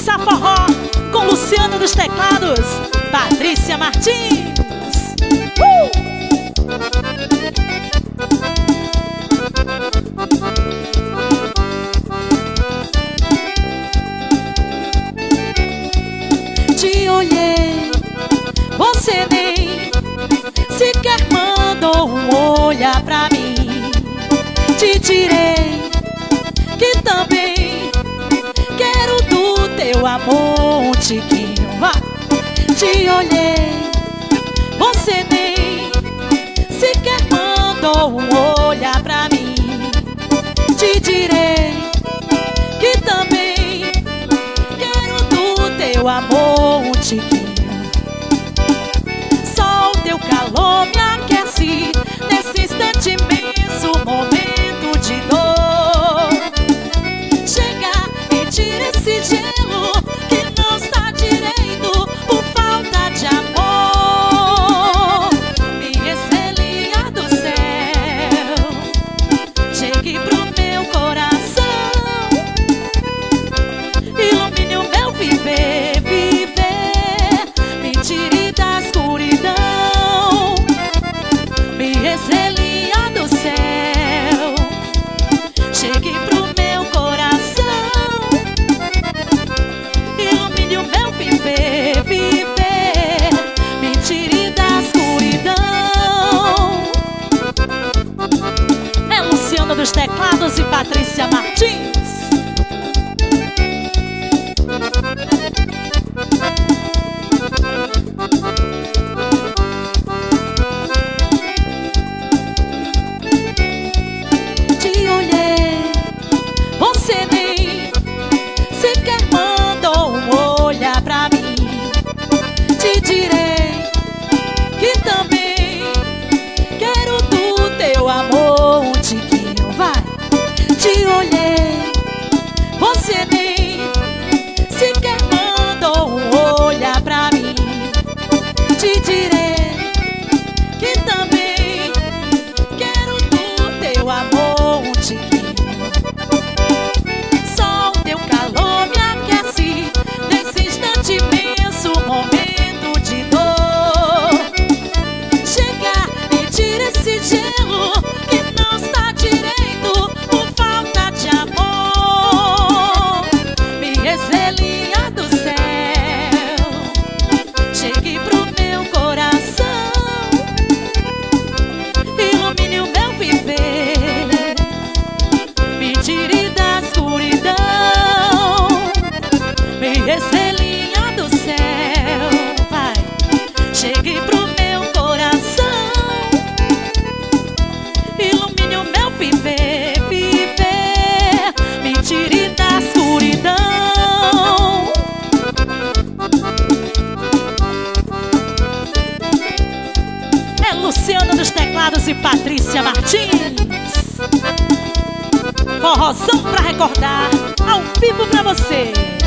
dançar forró com Luciano dos teclados, Patrícia Martins. Te olhei, você nem sequer mandou um olhar pra mim. Te direi que também quero do teu amor um tiquinho. Te olhei, você nem sequer mandou um olhar pra mim. Te direi que também quero do teu amor um tiquinho. Só o teu calor me aquece nesse instante imenso, momento de dor. Chega e tira esse gelo que não está direito por falta de amor. Minha estrelinha do céu, chegue pro meu coração, ilumine o meu viver, viver, me tire da escuridão. Minha estrelinha do céu, chegue pro meu coração, ilumine o meu viver, viver, me tire da escuridão. É Luciano dos teclados e Patrícia Martins. Te olhei, você nem sequer mandou um olhar pra mim. Te direi que também quero do teu amor um tiquinho. Vai! Te olhei, você nem sequer mandou um olhar pra mim. Te direi que também quero do teu amor um tiquinho. Só o teu calor me aquece nesse instante imenso, momento de dor. Chega e tira esse gelo que não está direito por falta de amor. Minha estrelinha do céu, chegue pro meu coração, ilumine o meu viver, me tire da escuridão. Minha estrelinha do céu, vai, chegue pro meu coração, ilumine o meu viver, viver, me tire da escuridão. É Luciano dos teclados e Patrícia Martins. Forrozão pra recordar, ao vivo pra você.